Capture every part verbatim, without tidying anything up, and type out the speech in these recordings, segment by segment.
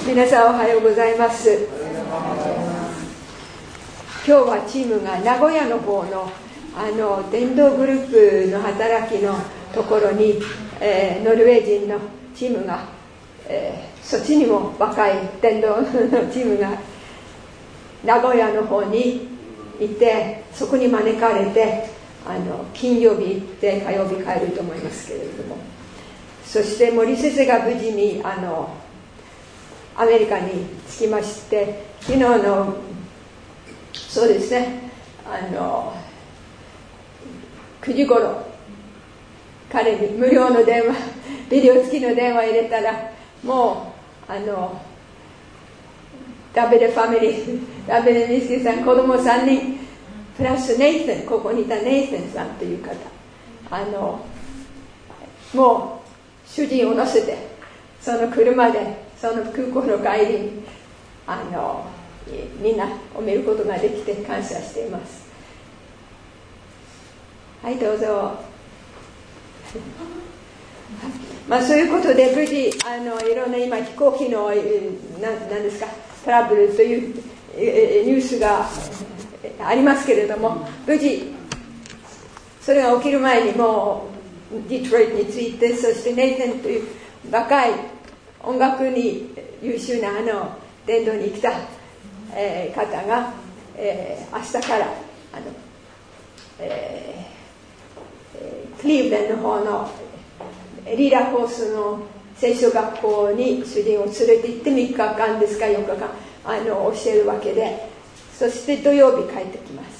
皆さんおはようございます。今日はチームが名古屋の方のあの伝道グループの働きのところに、えー、ノルウェー人のチームが、えー、そっちにも若い伝道のチームが名古屋の方に行って、そこに招かれてあの金曜日行って火曜日帰ると思いますけれども、そして森先生が無事にあのアメリカに着きまして、昨日のそうですねあのくじ頃彼に無料の電話ビデオ付きの電話入れたら、もうあのダビデファミリーダビデミスケさん子供さんにんプラスネイセン、ここにいたネイセンさんという方、あのもう主人を乗せてその車でその空港の帰りにあのみんなを見ることができて感謝しています。はいどうぞ。まあそういうことで無事あのいろんな今飛行機の何ですかトラブルというニュースがありますけれども、無事それが起きる前にもうディトロイトに着いて、そしてネイテンという若い音楽に優秀なあの伝道に来た、えー、方が、えー、明日からあの、えー、クリーブランドの方のリーダーコースの聖書学校に主人を連れて行ってみっかかんですかよっかかんあの教えるわけで、そして土曜日帰ってきます。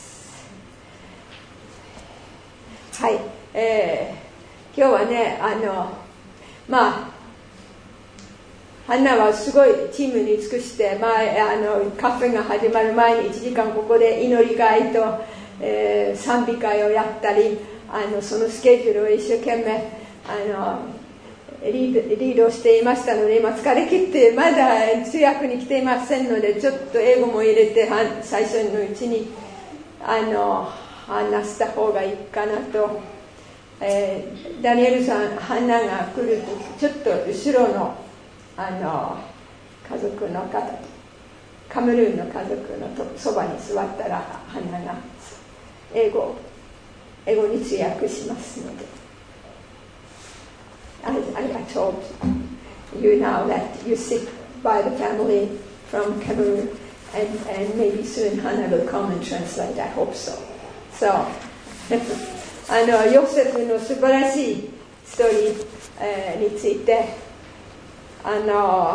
はい、えー、今日はねあのまあハンナはすごいチームに尽くして、まあ、あのカフェが始まる前にいちじかんここで祈り会と、えー、賛美会をやったり、あのそのスケジュールを一生懸命あのリード、リードしていましたので、今疲れ切ってまだ通訳に来ていませんので、ちょっと英語も入れて最初のうちにあの話した方がいいかなと、えー、ダニエルさんハンナが来るとちょっと後ろのあの家族の方、カメルーンの家族のそばに座ったらハンナが英語英語に通訳しますので、I, I told you now that you sit by the family from Cameroon, and, and maybe soon Hannah will come and translate. I hope so. So あのヨセフの素晴らしいストーリー、えー、についてあの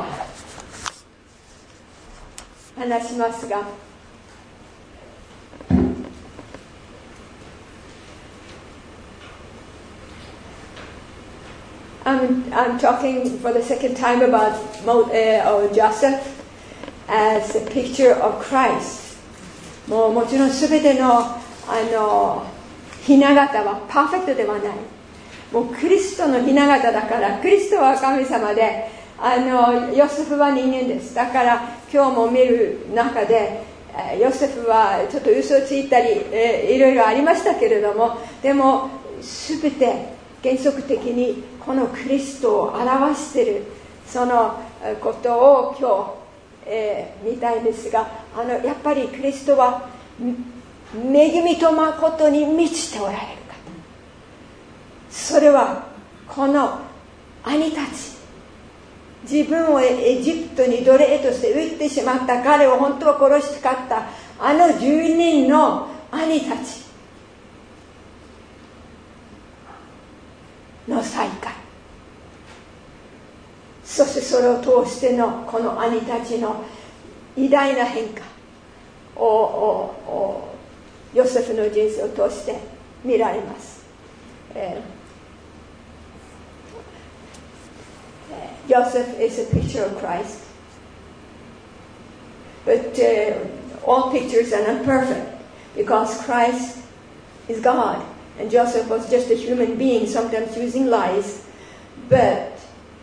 話しますが、I'm, I'm talking for the second time about Mo, uh, or Joseph as a picture of Christ. もうもちろんすべてのあの雛形はパーフェクトではない。もうクリストの雛形だから、クリストは神様で、あのヨセフは人間です。だから今日も見る中でヨセフはちょっと嘘をついたり、えー、いろいろありましたけれども、でも全て原則的にこのクリストを表しているそのことを今日、えー、見たいんですが、あのやっぱりクリストは恵みと誠に満ちておられる方、それはこの兄たち、自分をエジプトに奴隷として売ってしまった彼を本当は殺したかったあのじゅうにんの兄たちの再会、そしてそれを通してのこの兄たちの偉大な変化を、を、をヨセフの人生を通して見られます。えーJoseph is a picture of Christ, but uh, all pictures are not perfect because Christ is God and Joseph was just a human being, sometimes using lies, but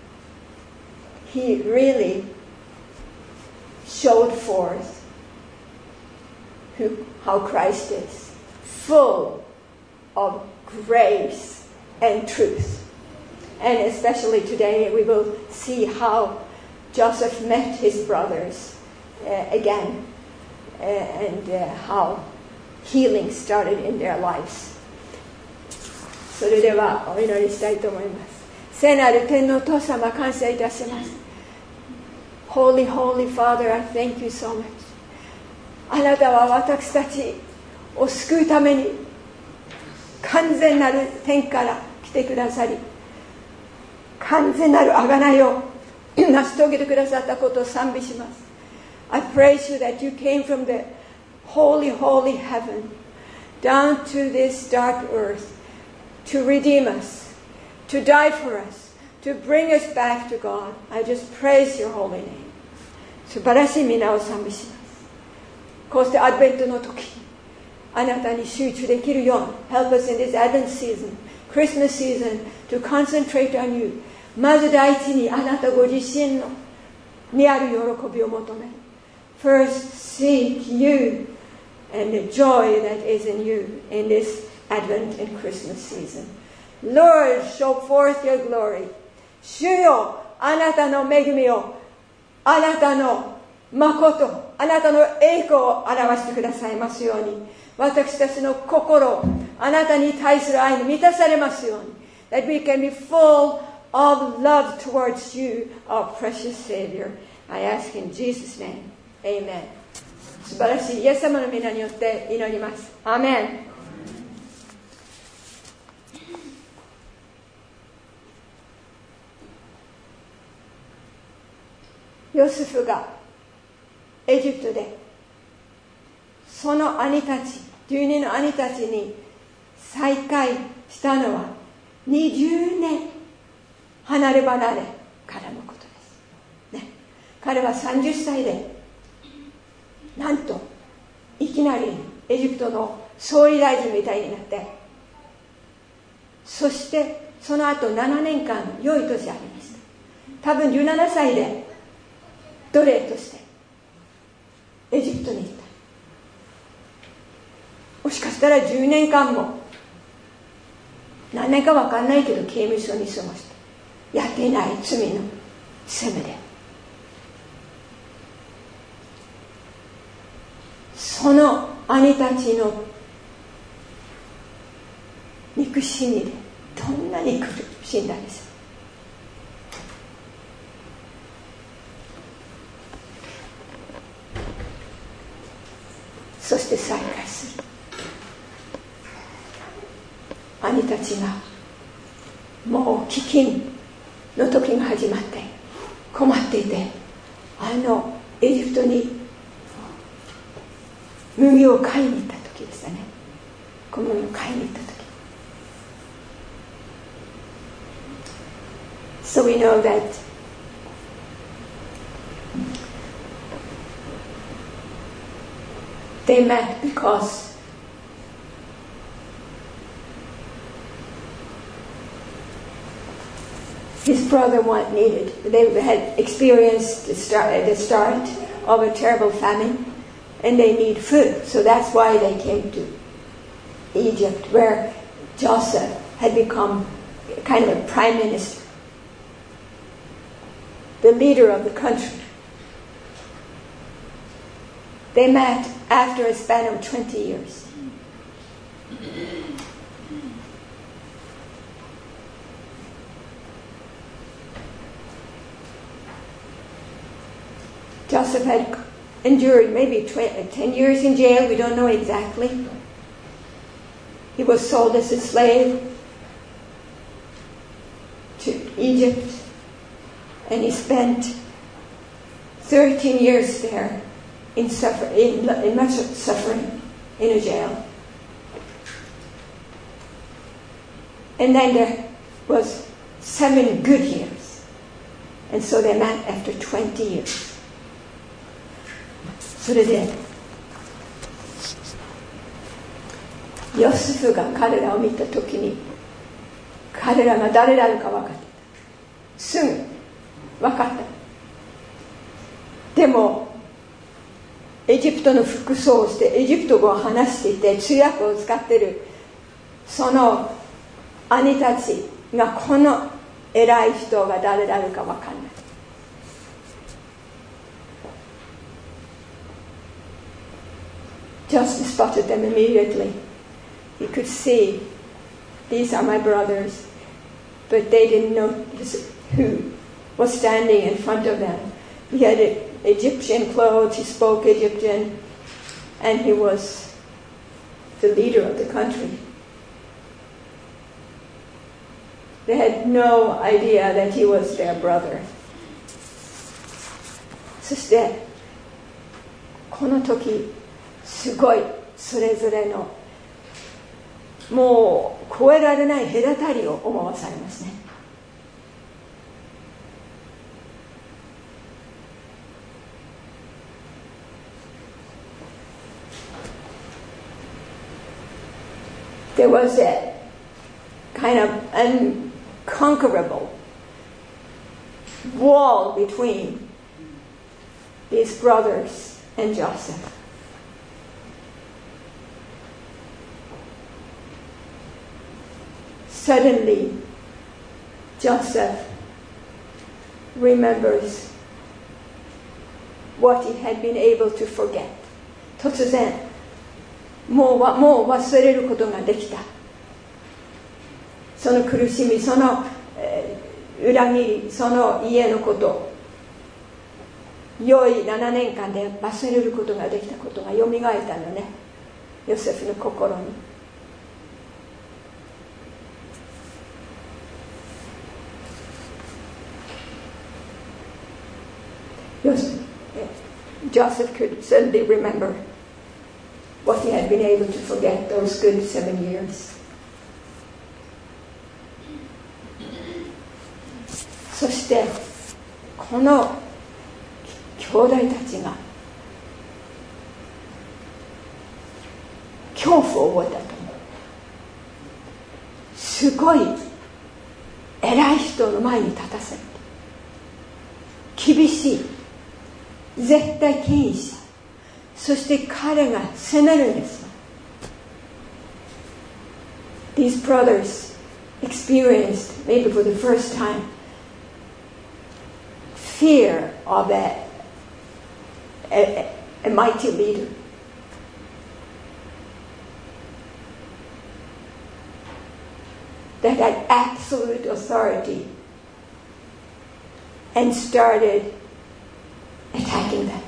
he really showed forth who, how Christ is, full of grace and truth. And especially today we will see how Joseph met his brothers uh, again, uh, and uh, how healing started in their lives. それではお祈りしたいと思います。聖なる天のお父様、感謝いたします。Holy, Holy Father, I thank you so much. あなたは私たちを救うために完全なる天から来てくださり、完全なる贖いを成し遂げてくださったことを賛美します。I praise you that you came from the holy, holy heaven down to this dark earth to redeem us, to die for us, to bring us back to God. I just praise your holy name. 素晴らしい皆を賛美します。こうしてアドベントの時、あなたに集中できるように Help us in this Advent season, Christmas season, to concentrate on you. まず第一にあなたご自身のにある喜びを求める。First seek you and the joy that is in you in this Advent and Christmas season. Lord, show forth your glory. 主よ、あなたの恵みを、あなたの誠、あなたの栄光を表してくださいますように、私たちの心、あなたに対する愛に満たされますように、that we can be full of love towards you, our precious Savior. I ask in Jesus' name. Amen. 素晴らしいイエス様の皆によって祈ります。アーメン。ヨセフがエジプトでその兄たち、じゅうにの兄たちに再会したのはにじゅうねん離れ離れからのことです、ね、彼はさんじゅっさいでなんといきなりエジプトの総理大臣みたいになって、そしてその後ななねんかん良い年ありました。多分じゅうななさいで奴隷としてエジプトに行った。もしかしたらじゅうねんかんも何年か分かんないけど刑務所に過ごして、やっていない罪の責めで、その兄たちの憎しみでどんなに苦しんだでしょう。そして再会する。兄たちがもう飢饉の時が始まって困っていて、あのエジプトに麦を買いに行った時でしたね。小麦を買いに行った時。So we know that they met because his brother want needed. They had experienced the start, the start of a terrible famine, and they need food. So that's why they came to Egypt, where Joseph had become kind of a prime minister, the leader of the country. They met after a span of twenty years. Joseph had endured maybe ten years in jail. We don't know exactly. He was sold as a slave to Egypt, and he spent thirteen years there in, suffer, in, in much suffering in a jail. And then there was seven good years. And so they met after twenty years. それでヨセフが彼らを見たときに、彼らが誰であるか分かってた。すぐ分かった。でもエジプトの服装をしてエジプト語を話していて通訳を使っているその兄たちがこの偉い人が誰であるか分かんない。 Joseph spotted them immediately. He could see, these are my brothers, but they didn't know who was standing in front of them. He had Egyptian clothes, he spoke Egyptian, and he was the leader of the country. They had no idea that he was their brother. そしてこの時すごいそれぞれのもう越えられない隔たりを思わされますね。There was a kind of unconquerable wall between these brothers and Joseph. Suddenly, Joseph remembers what he had been able to forget. 突然、もうわ、もう忘れることができた。その苦しみ、その、えー、裏切り、その家のこと、良いななねんかんで忘れることができたことがよみがえったのね、ヨセフの心に。Joseph could suddenly remember what he had been able to forget those good seven years. そしてこの兄弟たちが恐怖を覚えたと思う。すごい偉い人の前に立たせる。厳しい絶対権威者、そして彼が責めるんですよ。These brothers experienced, maybe for the first time, fear of a, a, a mighty leader. That had absolute authority and started attacking them.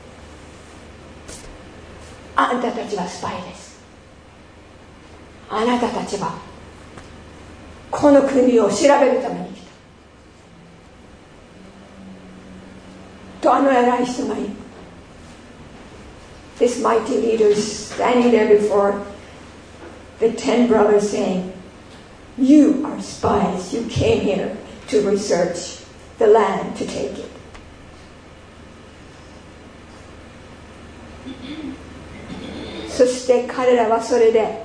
あんたたちはスパイです。あなたたちはこの国を調べるために来た。とあの偉い人がいる。This mighty leader is standing there before the ten brothers saying, You are spies. You came here to research the land, to take it. そして彼らはそれで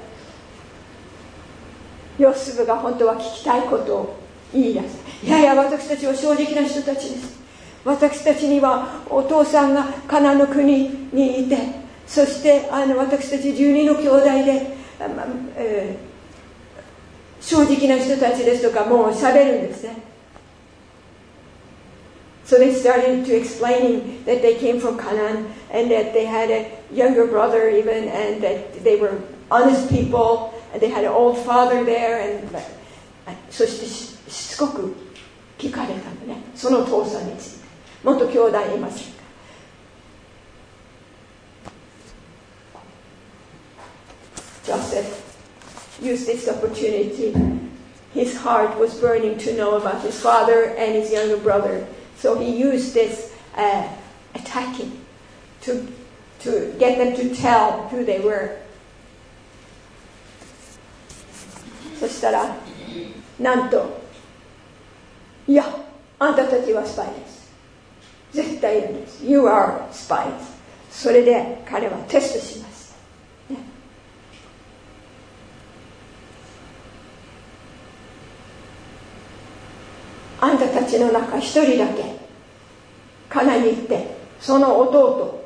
ヨセフが本当は聞きたいことを言い出す。いやいや、私たちは正直な人たちです。私たちにはお父さんがカナンの国にいて、そしてあの私たちじゅうにの兄弟で、えー、正直な人たちですとかもう喋るんですね。So they started to explaining that they came from Canaan and that they had a younger brother even, and that they were honest people and they had an old father there, and そしてしつこく聞かれたのね、その父さんについて。もっと兄弟いませんか。Joseph used this opportunity. His heart was burning to know about his father and his younger brother. So he used this uh, attacking to, to get them to tell who they were. そしたら、なんと、いや、あんたたちはスパイです。絶対いるんです。You are spies. それで彼はテストします。ね、あんたたちの中一人だけカナンに行ってその弟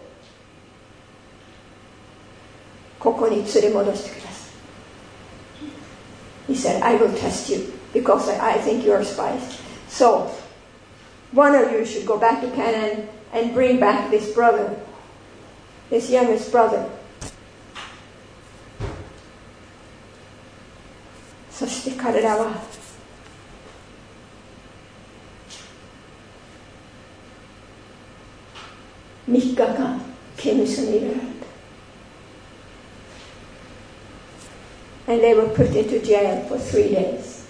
ここに連れ戻してください。He said, I will test you because I, I think you are spies. So one of you should go back to Canaan and bring back this brother, this youngest brother. 彼らはみっかかん刑務所に入れられた。And they were put into jail for three days.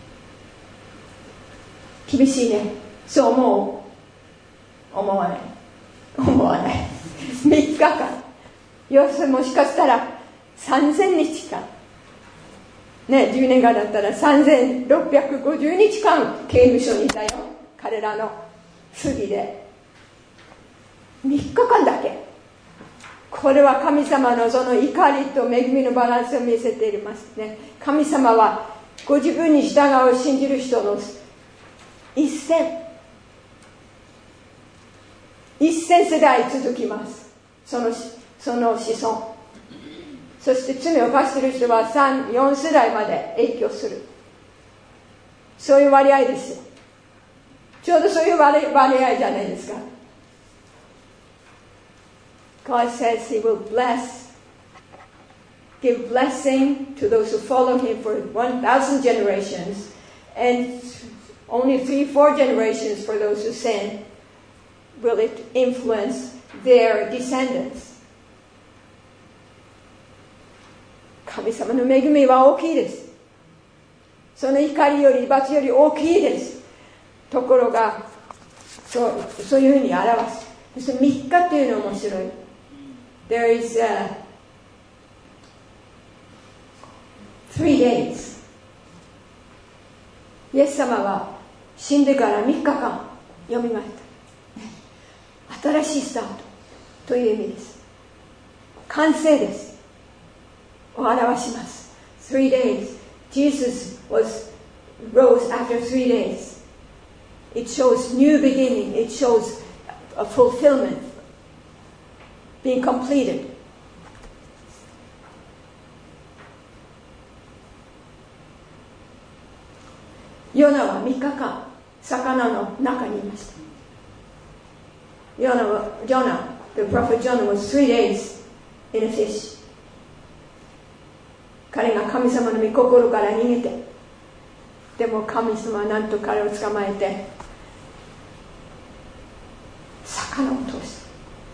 厳しいね。そう思う？思わない。思わない。みっかかん。要するにもしかしたらさんぜんにちかん。ね、じゅうねんかんだったらさんぜんろっぴゃくごじゅうにちかん刑務所にいたよ。彼らの罪で。みっかかんだけ。これは神様のその怒りと恵みのバランスを見せていますね。神様はご自分に従う信じる人の一千一千世代続きます。そのその子孫。そして罪を犯している人はさん、よん世代まで影響する。そういう割合ですよ。ちょうどそういう割合じゃないですか。God says He will bless, give blessing to those who follow Him for one thousand generations, and only three, four generations for those who sin. Will it influence their descendants? 神様の恵みは大きいです。その怒りより罰より大きいです。ところが、そう、そういうふうに表す。そしてみっかっていうの面白い。There is、uh, three days. イエス様は死んでからみっかかん読みました。新しいスタートという意味です。完成です。を表します。Three days. Jesus was rose after three days. It shows new beginning. It shows a fulfillment being completed. ヨナはみっかかん魚の中にいました。ヨナは、ジョナ、the prophet Jonah was three days in a fish. 彼が神様の御心から逃げて、でも神様はなんと彼を捕まえて魚を通した。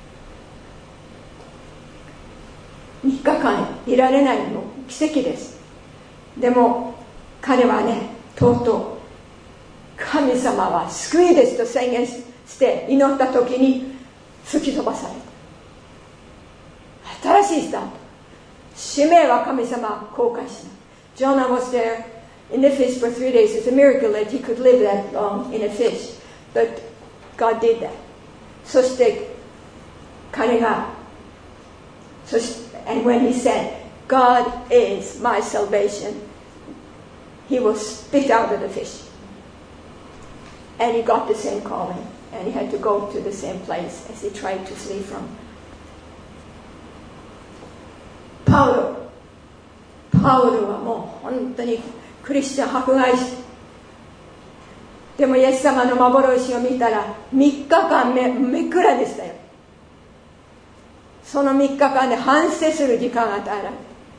みっかかんいられないの奇跡です。でも彼はね、とうとう神様は救いですと宣言して祈った時に突き飛ばされた。新しいスタート。使命は神様は公開しない。Jonah was there in the fish for three days. It's a miracle that he could live that long in a fish. But God did that. そして彼がそして and when he said, God is my salvation, he was spit out of the fish. And he got the same calling. And he had to go to the same place as he tried to flee from. パウロ。パウロはもう本当にクリスチャン迫害し、でもイエス様の幻を見たらみっかかん 目, 目くらでしたよ。そのみっかかんで反省する時間が与えられ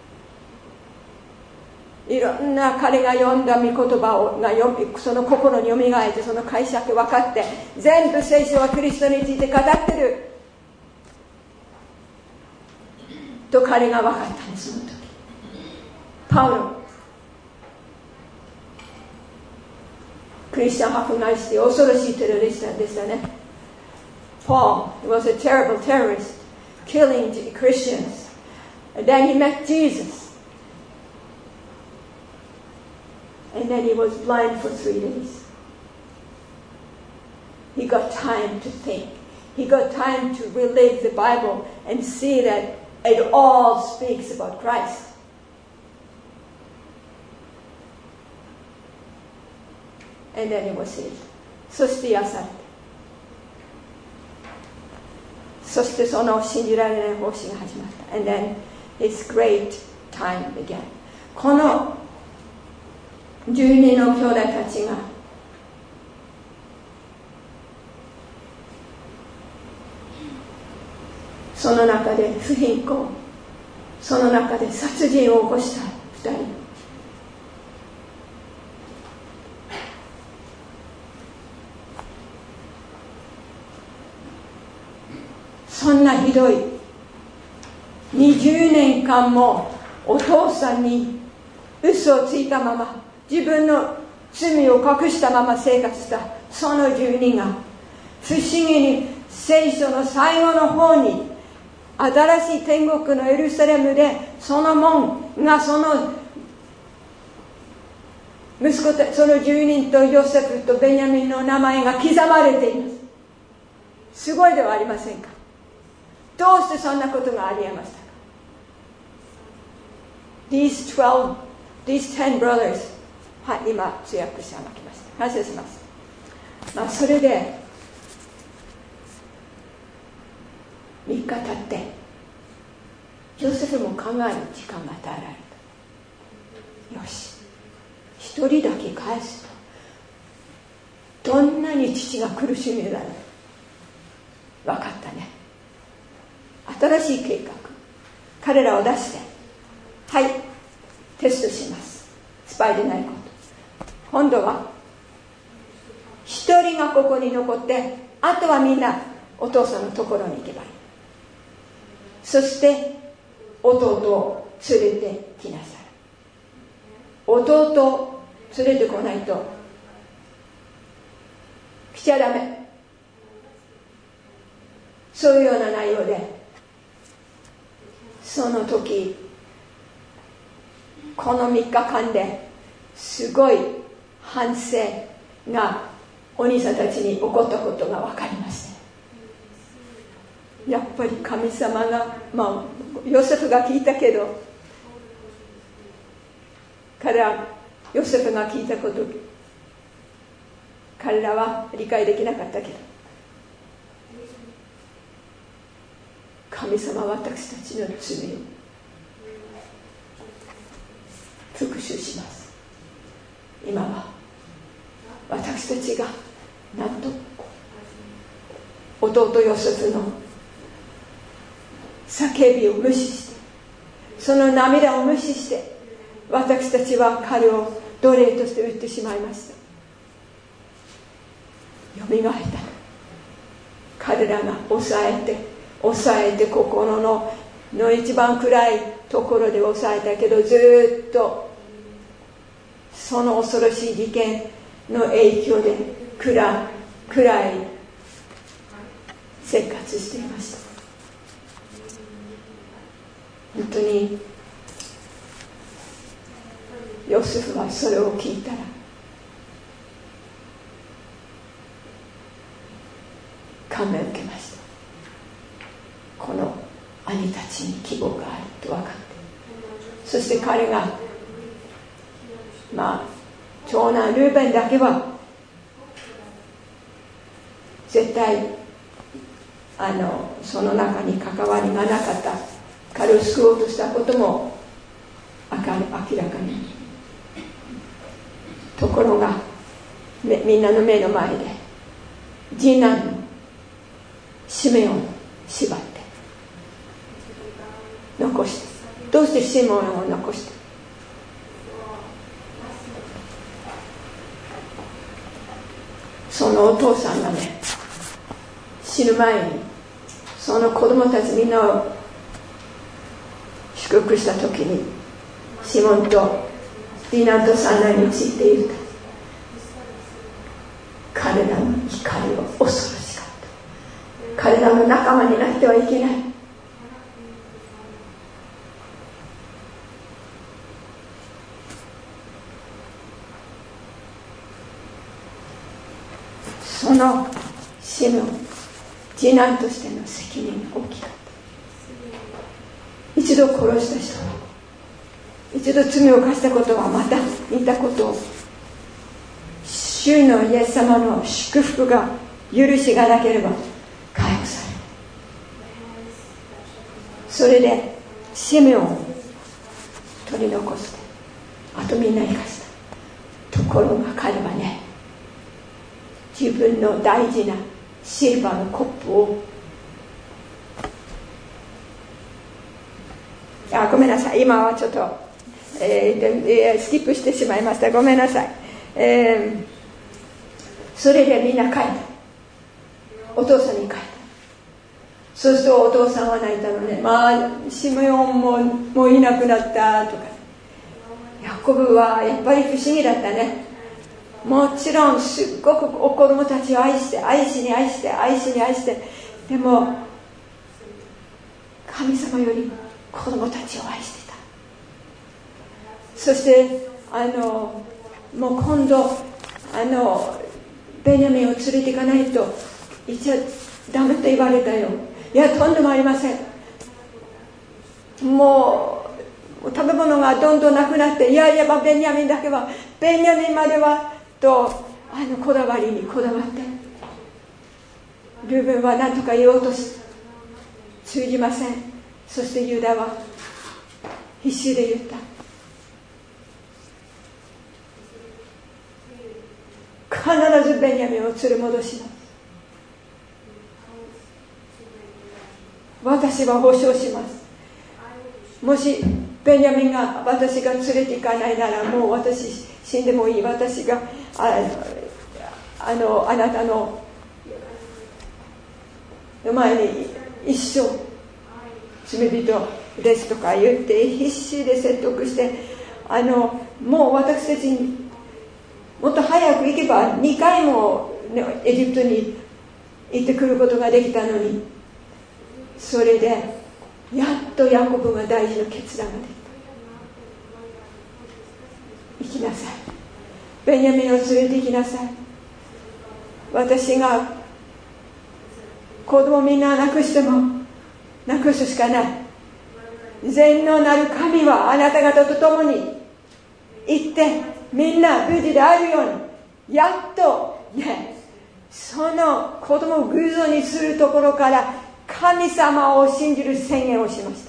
て、いろんな彼が読んだ御言葉をがその心によみがえって、その解釈分かって、全部聖書はキリストについて語ってると彼が分かったんです。その時パウロクリスチャン迫害して恐ろしいテロリストでしたね。 Paul was a terrible terrorist killing Christians. And then he met Jesus. And then he was blind for three days. He got time to think. He got time to relive the Bible and see that it all speaks about Christ. And then he was saved. そして癒されて、そしてその信じられない奉仕が始まった。 And then his great time began. このじゅうにの兄弟たちがその中で不貧困、その中で殺人を起こしたふたり、 そんなひどいにじゅうねんかんもお父さんに嘘をついたまま、自分の罪を隠したまま生活したその住人が、不思議に聖書の最後の方に、新しい天国のエルサレムでその門が、その息子たち、その住人とヨセフとベニヤミンの名前が刻まれています。すごいではありませんか。どうしてそんなことがありえましたか。 These twelve, these ten brothers、 はい、今通訳者が来ました。感謝します。まあ、それでみっか経ってヨセフも考える時間が与えられた。よし、一人だけ返すとどんなに父が苦しみだろう。分かったね。新しい計画、彼らを出して、はい、テストします。スパイでないこと。今度は一人がここに残って、あとはみんなお父さんのところに行けばいい。そして弟を連れてきなさい。弟を連れてこないと来ちゃダメ。そういうような内容で、その時このみっかかんですごい反省がお兄さんたちに起こったことが分かりました。やっぱり神様が、まあヨセフが聞いたけど、彼らヨセフが聞いたこと、彼らは理解できなかったけど、神様は私たちの罪を復讐します。今は私たちがなんと弟ヨセフの叫びを無視して、その涙を無視して、私たちは彼を奴隷として売ってしまいました。よみがえった。彼らが抑えて抑えて心のの一番暗いところで抑えたけど、ずっとその恐ろしい事件の影響で暗暗い生活していました。本当にヨセフはそれを聞いたら感銘を受けました。この兄たちに希望があると分かって、そして彼がまあ長男ルーベンだけは絶対あのその中に関わりがなかった。彼を救おうとしたことも明らかに。ところがみんなの目の前で次男のシメオンを縛って残して、どうしてシメオンを残して、そのお父さんがね、死ぬ前にその子供たちみんなを祝福した時に、シモンと次男と三男について言った。彼らの怒りは恐ろしかった。彼らの仲間になってはいけない。そのシモン、次男としての責任が大きかった。一度殺した人は、一度罪を犯したことはまた似たことを、主のイエス様の祝福が許しがなければ解放される。それでシメオンを取り残して、あとみんな生かした。ところが彼はね、自分の大事なシルバーのコップを、あ、ごめんなさい、今はちょっと、えー、スキップしてしまいました。ごめんなさい。えー、それでみんな帰った。お父さんに帰った。 そうするとお父さんは泣いたのね。まあシメオンももういなくなったとか。ヤコブはやっぱり不思議だったね。もちろんすっごくお子供たちを愛して愛しに愛して愛しに愛して、でも神様より子供たちを愛していた。そしてあのもう今度あのベニヤミンを連れて行かないと言っちゃダメと言われたよ。いや、とんでもありません。もう食べ物がどんどんなくなって、いやいやベニヤミンだけは、ベニヤミンまではとあのこだわりにこだわって、ルーベンは何とか言おうとし通じません。そしてユダは必死で言った。必ずベニヤミンを連れ戻します。私は保証します。もしベニヤミンが私が連れて行かないなら、もう私死んでもいい。私がああのあなたの前に一生罪人ですとか言って必死で説得して、あのもう私たちにもっと早く行けばにかいも、ね、エジプトに行ってくることができたのに、それでやっとヤコブが大事な決断ができた。行きなさい、ベニヤミンを連れて行きなさい。私が子供みんな亡くしても亡くすしかない。全能なる神はあなた方と共に行ってみんな無事であるように、やっとね、その子供を偶像にするところから神様を信じる宣言をしました。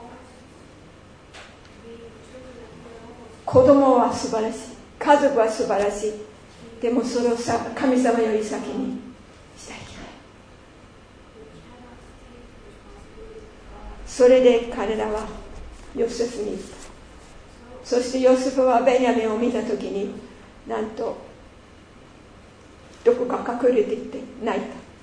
子供は素晴らしい、家族は素晴らしい。でもそれをさ神様より先にしたいけない。それで彼らはヨセフに行った。そしてヨセフはベニヤミンを見たときに、なんとどこか隠れていって泣い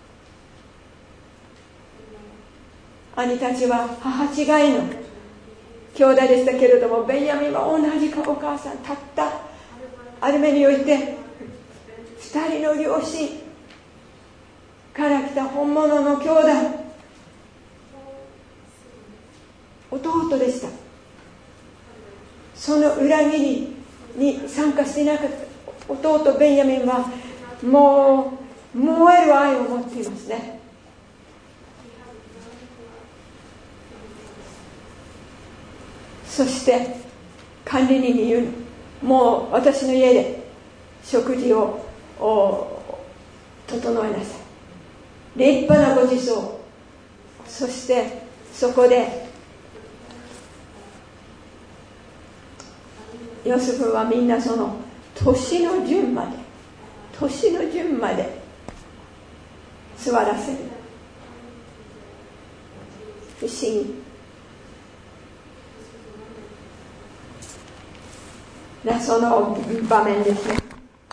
た。兄たちは母違いの兄弟でしたけれども、ベニヤミンは同じかお母さん、たったある目において二人の両親から来た本物の兄弟、弟でした。その裏切りに参加していなかった弟ベンヤミンはもう燃える愛を持っていますね。そして管理人に言う、もう私の家で食事を整えなさい、立派なごちそう。そしてそこでヨセフはみんなその年の順まで年の順まで座らせる。不思議なその場面ですね。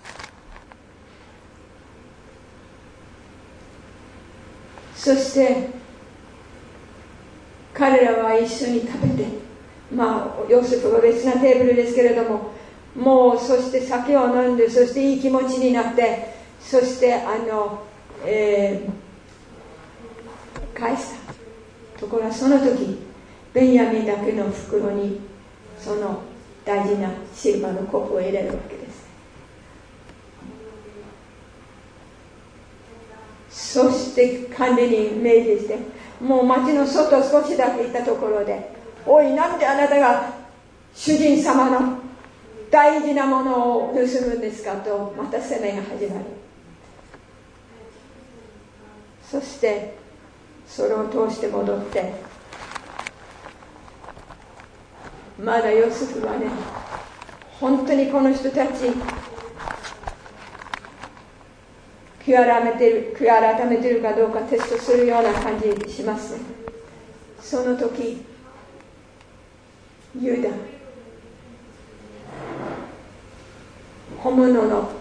そして彼らは一緒に食べて、まあヨセフは別なテーブルですけれども、もうそして酒を飲んで、そしていい気持ちになって、そしてあの、えー、返したところは、その時ベンヤミンだけの袋にその大事なシルバーのコップを入れるわけです。そして管理人命じして、もう町の外少しだけ行ったところで、おい、なんであなたが主人様の大事なものを盗むんですかと、また責めが始まる。そしてそれを通して戻って、まだヨセフはね、本当にこの人たち悔い改めてる、悔い改めてるかどうかテストするような感じしますね。その時ユダ、本物の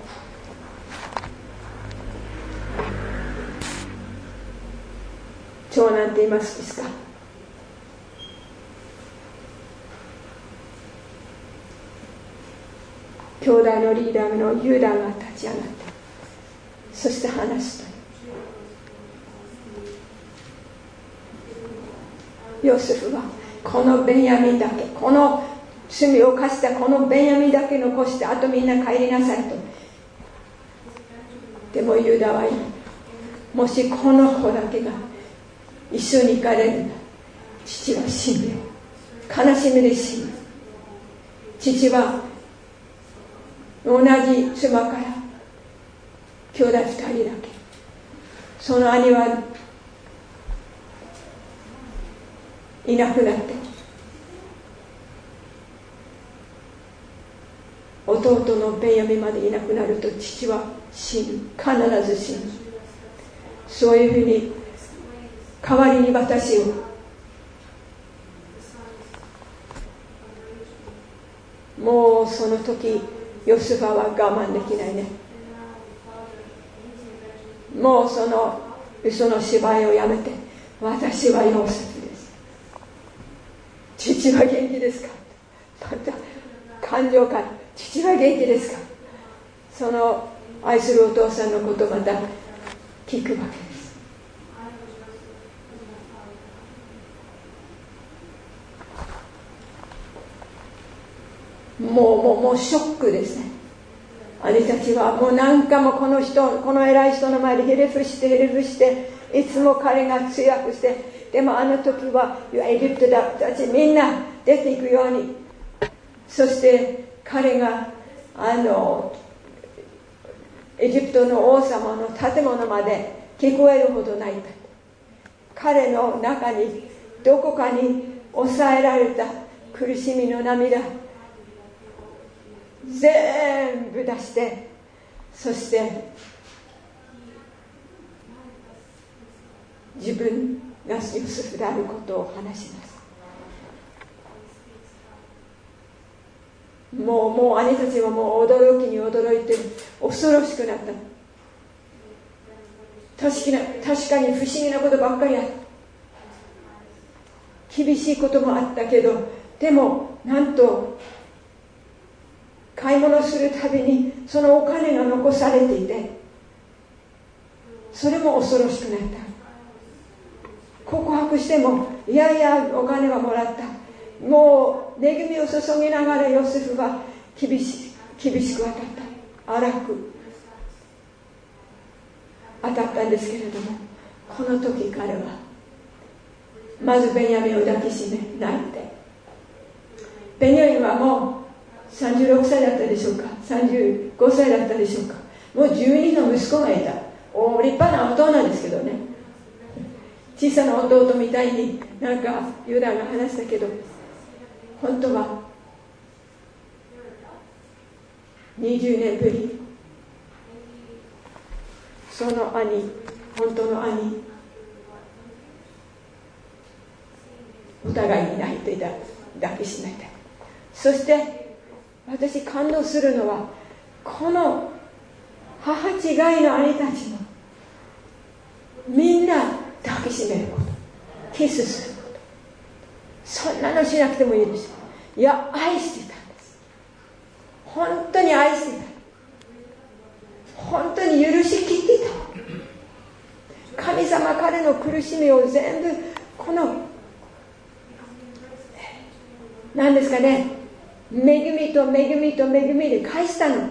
長男って言いますですか。兄弟のリーダーのユダが立ち上がって、そして話すと、ヨセフはこのベンヤミンだけ、この罪を犯したこのベンヤミンだけ残して、あとみんな帰りなさいと。でもユダは言う、もしこの子だけが一緒に行かれるなら父は死ぬよ。悲しみで死ぬ。父は同じ妻から兄弟二人だけ、その兄はいなくなって、弟のベンヤミンまでいなくなると父は死ぬ、必ず死ぬ。そういうふうに代わりに私をもうその時ヨセファは我慢できないね。もうその嘘の芝居をやめて、私はヨセフです、父は元気ですか、また感情から父は元気ですか、その愛するお父さんのことをまた聞くわけです。もうもうもうショックですね。兄たちはもう何回もこの人この偉い人の前でひれ伏してひれ伏して、いつも彼が通訳して、でもあの時はエジプトたちみんな出ていくように、そして彼があのエジプトの王様の建物まで聞こえるほど泣いた。彼の中にどこかに抑えられた苦しみの涙全部出して、そして自分がヨセフであることを話します。もうもう兄たちはもう驚きに驚いて恐ろしくなった。確かに確かに不思議なことばっかりあった。厳しいこともあったけど、でもなんと買い物するたびにそのお金が残されていて、それも恐ろしくなった。告白してもいやいやお金はもらった。もう恵みを注ぎながらヨセフは厳し厳しく当たった。荒く当たったんですけれども、この時彼はまずベンヤミンを抱きしめ泣いて、ベンヤミンはもうさんじゅうろくさいだったでしょうか、さんじゅうごさいだったでしょうか。もうじゅうにの息子がいた。お立派な弟なんですけどね、小さな弟みたいになんかユダが話したけど、本当はにじゅうねんぶり、その兄、本当の兄、お互いに泣いていた、抱きしめて、そして私感動するのは、この母違いの兄たちもみんな抱きしめること、キスすること、そんなのしなくてもいいです。いや、愛してたんです。本当に愛してた。本当に許しきっていた。神様彼の苦しみを全部この何ですかね、恵みと恵みと恵みで返したの。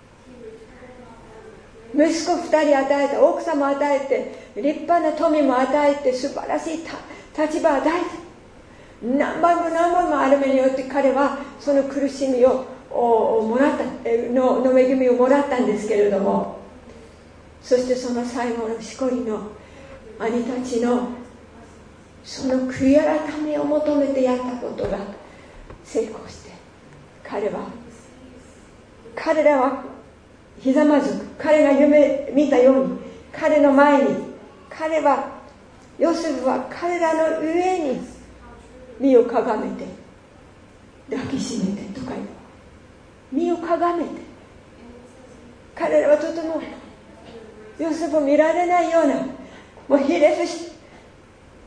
息子二人与えた、奥様与えて、立派な富も与えて、素晴らしい立場を与えて、何倍も何倍もある目によって彼はその苦しみをもらったの、の恵みをもらったんですけれども、そしてその最後のしこりの兄たちのその悔い改めを求めてやったことが成功して、彼は彼らはひざまずく、彼が夢見たように彼の前に、彼はヨセフは彼らの上に身をかがめて抱きしめてとか言う、身をかがめて、彼らはとてもヨセフを見られないような、もうひれ伏し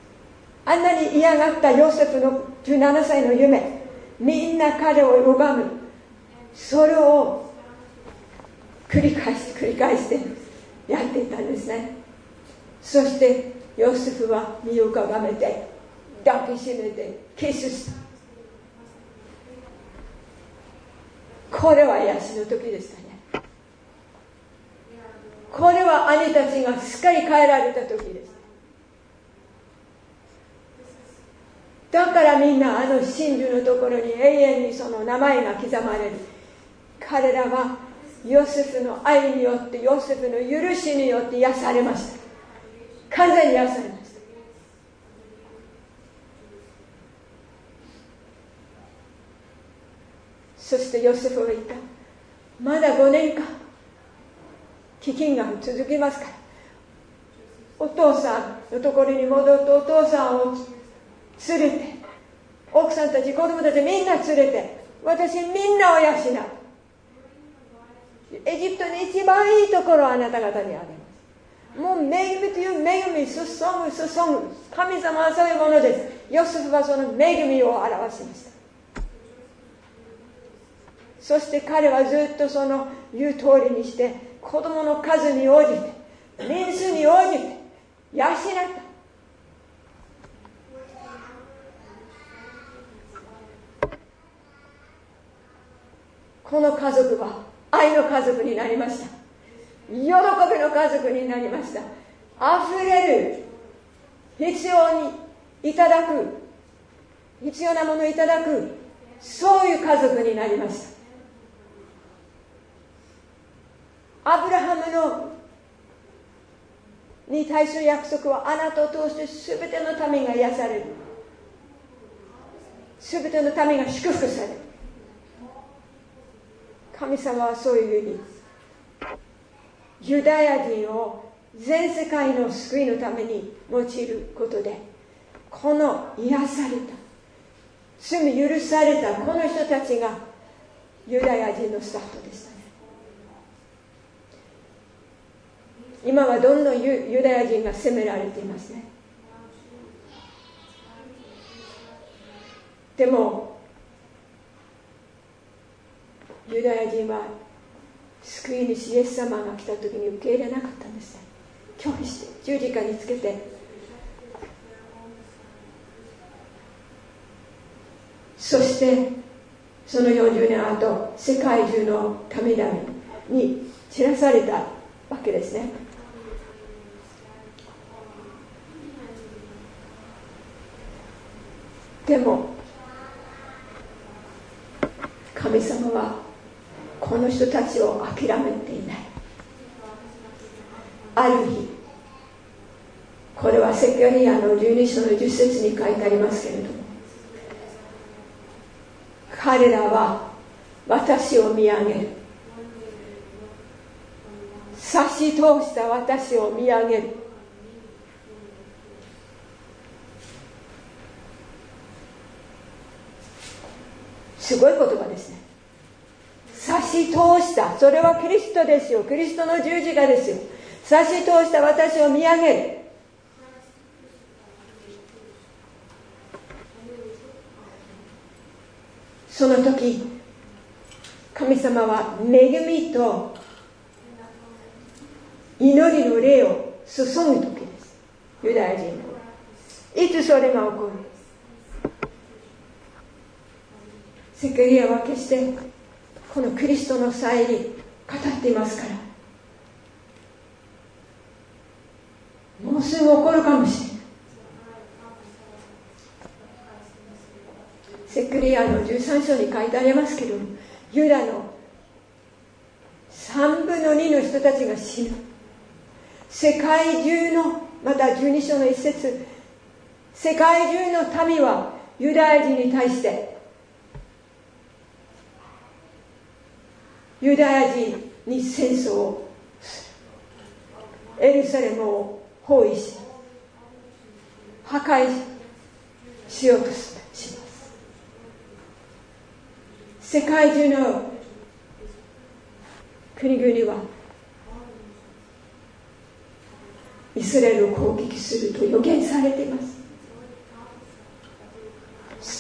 あんなに嫌がったヨセフのじゅうななさいの夢、みんな彼を拝む、それを繰り返して繰り返してやっていたんですね。そしてヨセフは身をかがめて抱きしめてキスした。これは癒しの時でしたね。これは兄たちがすっかり変えられた時です。だからみんなあの真珠のところに永遠にその名前が刻まれる。彼らはヨセフの愛によって、ヨセフの許しによって癒されました。完全に癒されました。そしてヨセフは言った。まだごねんかん飢饉が続きますから、お父さんのところに戻ってお父さんを連れて、奥さんたち子供たちみんな連れて、私みんなを養う。エジプトに一番いいところはあなた方にあります。もう恵みという恵み、注ぐ注ぐ、神様はそういうものです。ヨセフはその恵みを表しました。そして彼はずっとその言う通りにして、子供の数に応じて、人数に応じて養った。この家族は愛の家族になりました。喜びの家族になりました。あふれる、必要にいただく、必要なものをいただく、そういう家族になりました。アブラハムのに対する約束は、あなたを通してすべての民が癒される、すべての民が祝福される。神様はそういうふうにユダヤ人を全世界の救いのために用いることで、この癒された、罪許されたこの人たちがユダヤ人のスタートでしたね。今はどんどん ユ, ユダヤ人が責められていますね。でもユダヤ人は救い主イエス様が来た時に受け入れなかったんですね。拒否して十字架につけて、そしてそのよんじゅうねん後、世界中の民々に散らされたわけですね。でも神様はこの人たちを諦めていない。ある日、これはセカリアのじゅうに章のじゅっ節に書いてありますけれども、彼らは私を見上げる、差し通した私を見上げる。すごい言葉ですね。差し通した、それはキリストですよ。キリストの十字架ですよ。差し通した私を見上げる。その時、神様は恵みと祈りの霊を注ぐ時です。ユダヤ人の。いつそれが起こる？セカリアは決してこのキリストの際に語っていますから、もうすぐ起こるかもしれない。セカリアのじゅうさん章に書いてありますけど、ユダのさんぶんのにの人たちが死ぬ。世界中の、またじゅうに章の一節、世界中の民はユダヤ人に対してユダヤ人に戦争をする。エルサレムを包囲し破壊しようとします。世界中の国々はイスラエルを攻撃すると予言されています。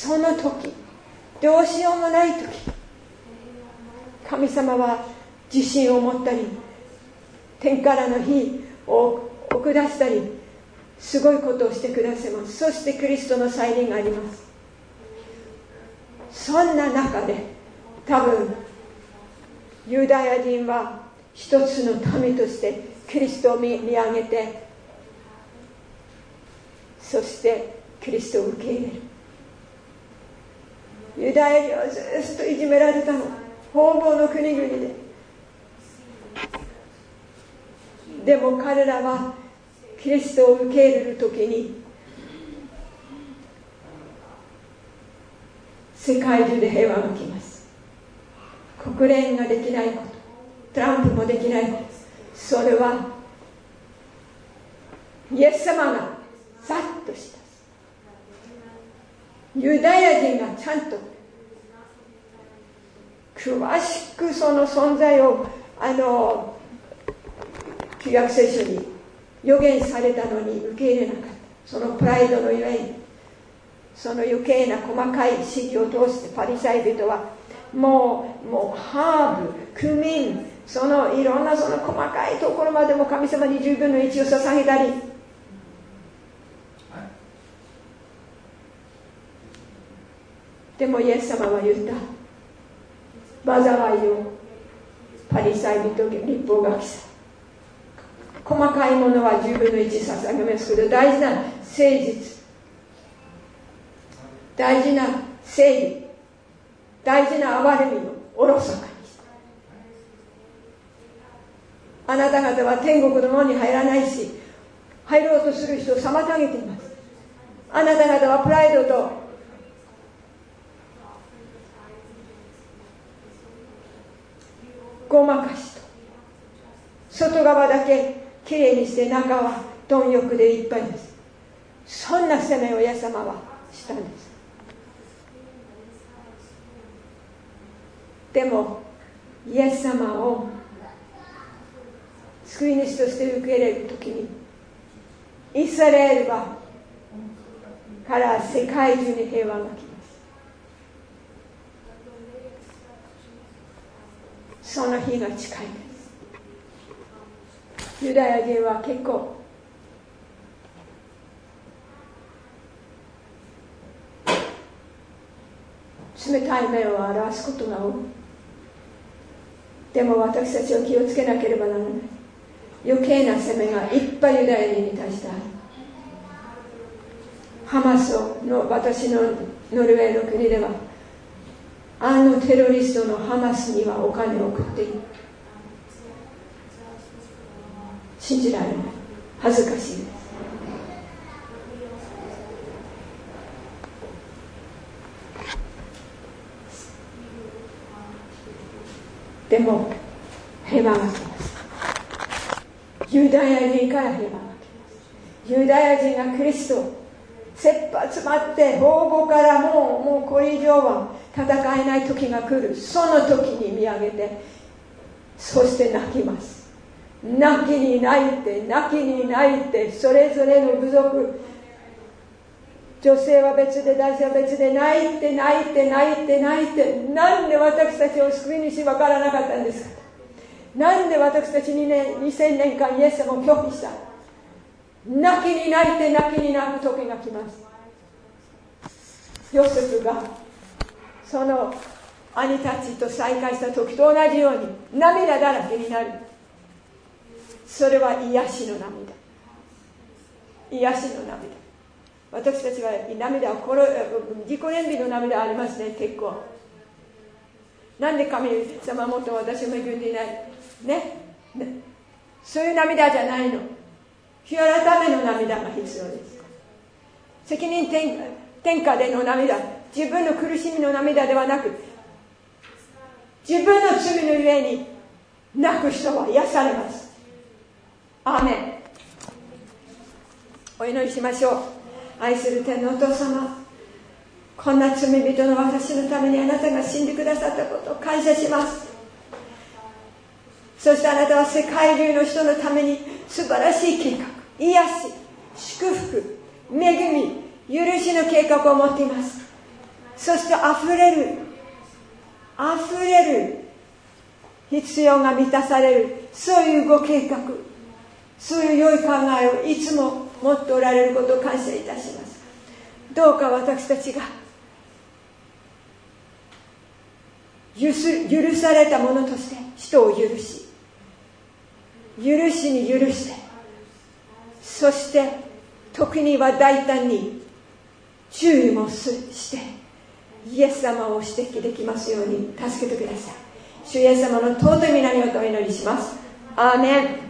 その時、どうしようもない時、神様は地震を持ったり、天からの火を下したり、すごいことをしてくださいます。そしてクリストの再臨があります。そんな中で多分ユダヤ人は一つの民としてキリストを 見, 見上げて、そしてキリストを受け入れる。ユダヤ人はずっといじめられたの、方々の国々で。でも彼らはキリストを受け入れるときに、世界中で平和が来ます。国連ができないこと、トランプもできないこと、それはイエス様がざっとした。ユダヤ人がちゃんと詳しくその存在をあの旧約聖書に予言されたのに受け入れなかった。そのプライドのゆえに、その余計な細かい指示を通してパリサイ人はもう、もうハーブ、クミン、そのいろんなその細かいところまでも神様にじゅうぶんのいちを捧げたり、でもイエス様は言った。災いをパリサイ人、律法学者、細かいものはじゅうぶんのいち捧げますけど、大事な誠実、大事な誠理、大事な憐れみをおろそかにした。あなた方は天国の門に入らないし、入ろうとする人を妨げています。あなた方はプライドとごまかしと、外側だけきれいにして中は貪欲でいっぱいです。そんな責めをイエス様はしたんです。でもイエス様を救い主として受け入れるときに、イスラエルはから世界中に平和が来ます。その日が近いです。ユダヤ人は結構冷たい目を表すことが多い。でも私たちは気をつけなければならない。余計な責めがいっぱいユダヤ人に対してある。ハマスの私のノルウェーの国では、あのテロリストのハマスにはお金を送っている。信じられない。恥ずかしいです。でも平和が来ます。ユダヤ人から平和が来ます。ユダヤ人がクリストを切羽詰まって方々からもう、もうこれ以上は戦えない時が来る。その時に見上げて、そして泣きます。泣きに泣いて泣きに泣いて、それぞれの部族、女性は別で男性は別で泣いて泣いて泣いて泣いて、なんで私たちを救い主分からなかったんですか。なんで私たちにねにせんねんかんイエス様を拒否した。泣きに泣いて泣きに泣く時が来ます。ヨセフがその兄たちと再会した時と同じように涙だらけになる。それは癒しの涙、癒しの涙。私たちは涙を自己憐憫の涙ありますね。結構なんで神様はもっと私を恵んでいない ね, ねそういう涙じゃないの。日改めの涙が必要です。責任転嫁での涙、自分の苦しみの涙ではなく、自分の罪のゆえに泣く人は癒されます。アーメン。お祈りしましょう。愛する天のお父様、こんな罪人の私のためにあなたが死んでくださったことを感謝します。そしてあなたは世界中の人のために素晴らしい計画、癒し、祝福、恵み、許しの計画を持っています。 そしてあふれるあふれる必要が満たされる、そういうご計画、そういう良い考えをいつも持っておられることを感謝いたします。どうか私たちが許されたものとして人を許し、許しに許して、そして時には大胆に注意もしてイエス様を指摘できますように助けてください。主イエス様の尊い皆によってお祈りします。アーメン。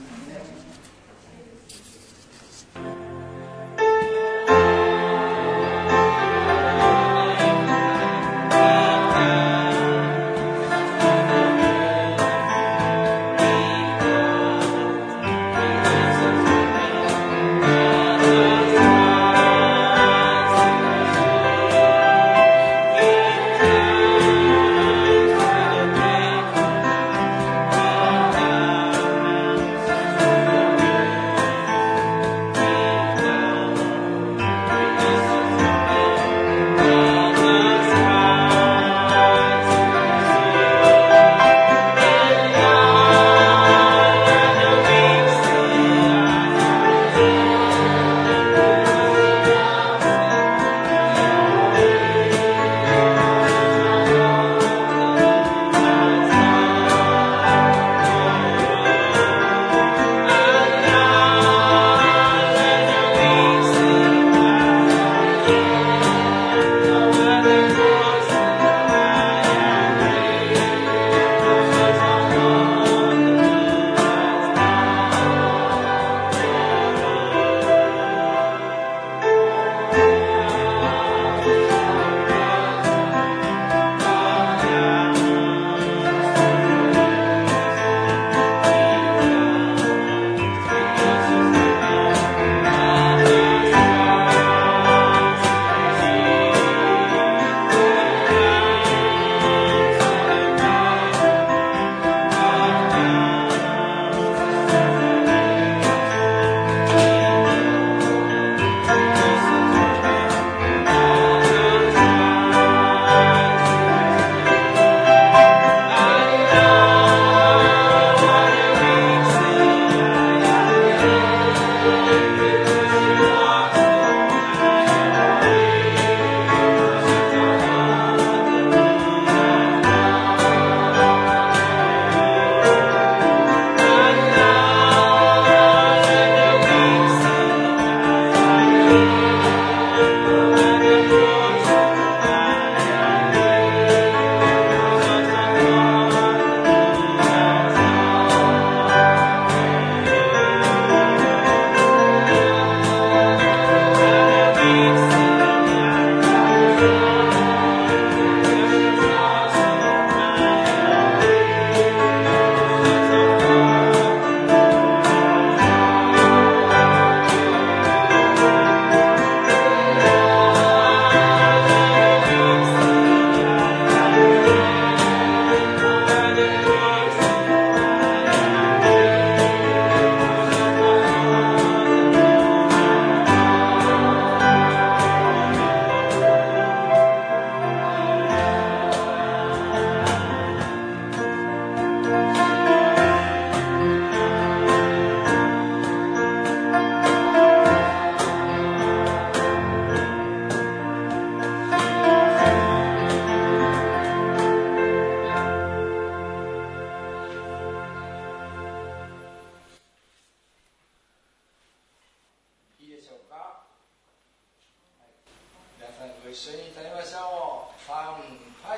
一緒に歌いましょう。さん、はい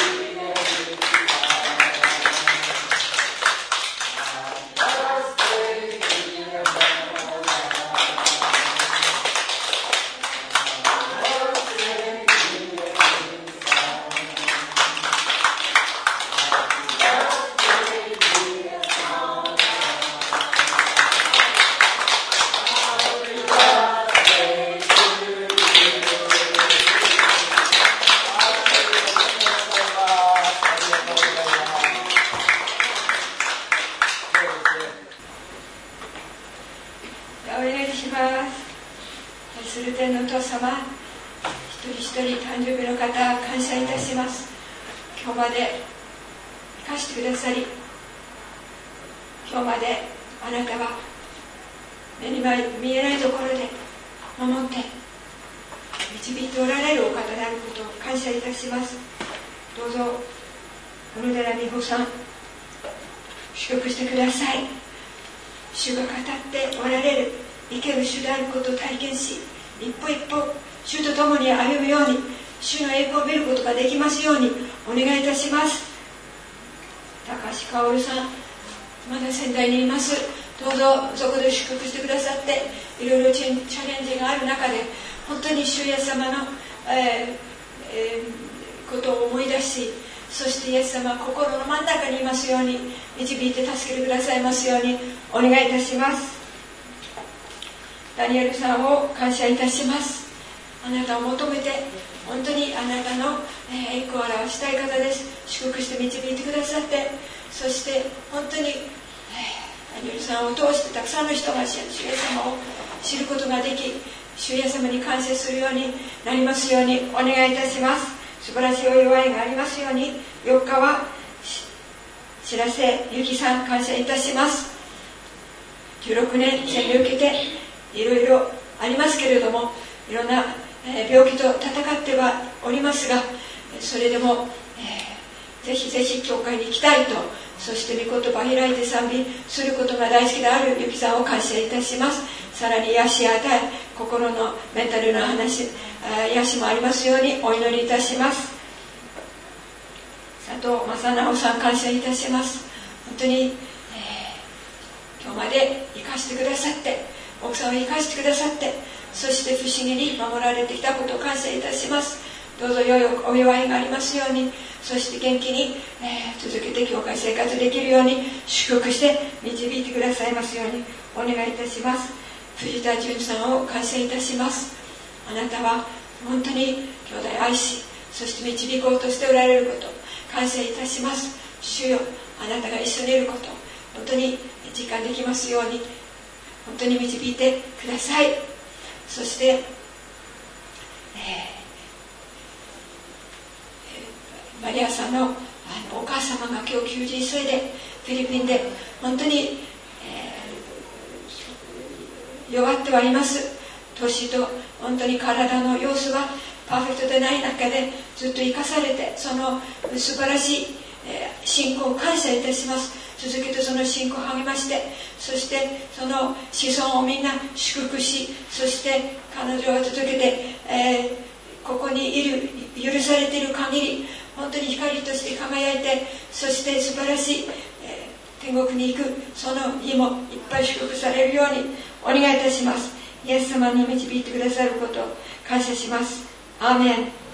。Birthday 愛する天のお父様、一人一人誕生日の方感謝いたします。今日まで生かしてくださり、今日まであなたは目に見えないところで守って導いておられるお方であることを感謝いたします。どうぞ小野寺美穂さん祝福してください。主が語っておられる生ける主であることを体験し、一歩一歩主と共に歩むように、主の栄光を見ることができますようにお願いいたします。高橋薫さん、まだ仙台にいます。どうぞそこで祝福してくださって、いろいろチャレンジがある中で本当に主イエス様の、えーえー、ことを思い出し、そしてイエス様は心の真ん中にいますように、導いて助けてくださいますようにお願いいたします。ダニエルさんを感謝いたします。あなたを求めて本当にあなたの栄光を表したい方です。祝福して導いてくださって、そして本当にダニエルさんを通してたくさんの人が主イエス様を知ることができ、主イエス様に感謝するようになりますようにお願いいたします。素晴らしいお祝いがありますように。よっかは白瀬ゆきさん感謝いたします。じゅうろくねん洗礼を受けていろいろありますけれども、いろんな病気と戦ってはおりますが、それでも、えー、ぜひぜひ教会に行きたいと、そして御言葉を開いて賛美することが大好きであるゆきさんを感謝いたします。さらに癒し与え、心のメンタルの話、癒しもありますようにお祈りいたします。佐藤正直さん感謝いたします。本当に、えー、今日まで生かしてくださって、奥さんを生かしてくださって、そして不思議に守られてきたことを感謝いたします。どうぞ良いお祝いがありますように、そして元気に、えー、続けて教会生活できるように祝福して導いてくださいますようにお願いいたします。藤田純さんを感謝いたします。あなたは本当に兄弟愛し、そして導こうとしておられること感謝いたします。主よ、あなたが一緒にいること本当に実感できますように本当に導いてください。そして、えー、マリアさん の, あのお母様が今日きゅうじゅういっさいでフィリピンで本当に、えー、弱ってはいます。年と本当に体の様子はパーフェクトでない中でずっと生かされて、その素晴らしい、えー、信仰を感謝いたします。続けてその信仰を励まして、そしてその子孫をみんな祝福し、そして彼女は続けて、えー、ここにいる許されている限り本当に光として輝いて、そして素晴らしい、えー、天国に行くその日もいっぱい祝福されるようにお願いいたします。イエス様に導いてくださることを感謝します。アーメン。